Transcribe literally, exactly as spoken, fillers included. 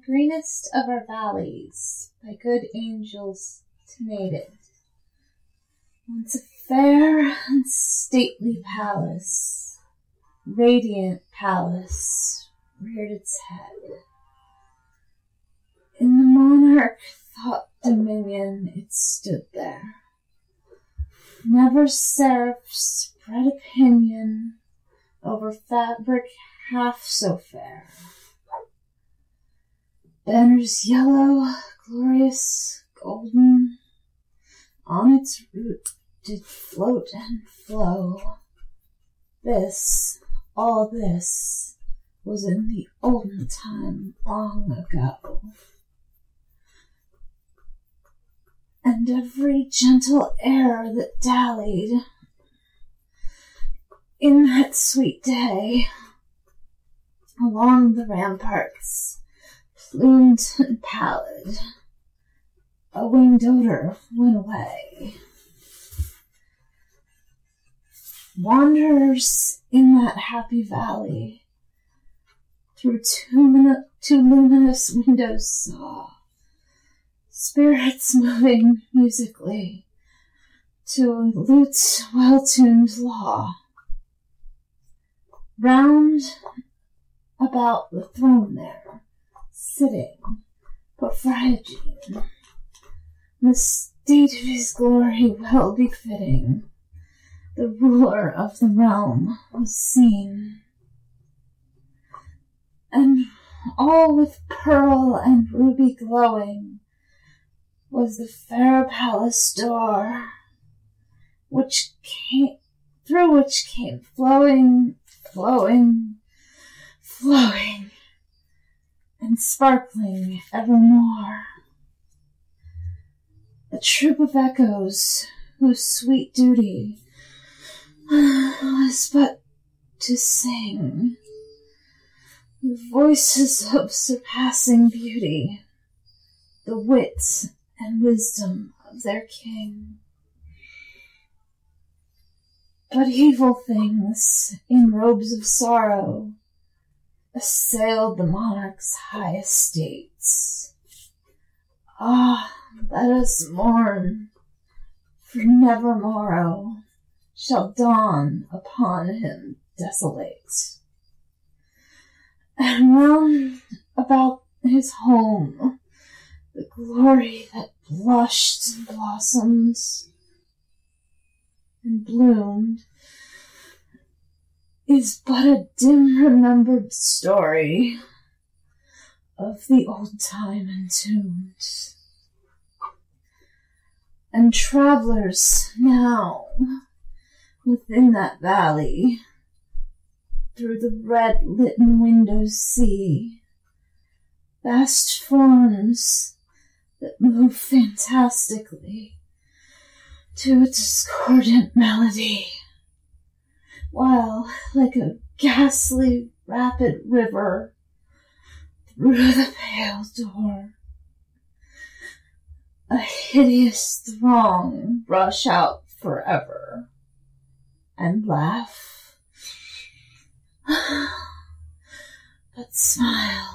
greenest of our valleys, by good angels tenanted, once a fair and stately palace, radiant palace, reared its head. In the monarch thought dominion it stood there. Never seraph spread a pinion over fabric half so fair. Banners yellow, glorious, golden, on its root did float and flow. This, all this, was in the olden time long ago. And every gentle air that dallied in that sweet day along the ramparts, plumed and pallid, a winged odor went away. Wanderers in that happy valley through two, min- two luminous windows saw spirits moving musically to a lute's well-tuned law. Round about the throne there, sitting, Porphyrogene, the state of his glory well befitting, the ruler of the realm was seen, and all with pearl and ruby glowing was the fair palace door, which came, through which came flowing, flowing, flowing, and sparkling evermore a troop of echoes whose sweet duty was but to sing the voices of surpassing beauty, the wit and wisdom of their king. But evil things in robes of sorrow assailed the monarch's high estates. Ah, let us mourn, for never morrow shall dawn upon him desolate. And round about his home the glory that blushed and blossomed and bloomed is but a dim remembered story of the old time entombed. And travelers now within that valley through the red litten windows see vast forms that move fantastically to a discordant melody, while, like a ghastly rapid river, through the pale door, a hideous throng rush out forever and laugh, but smile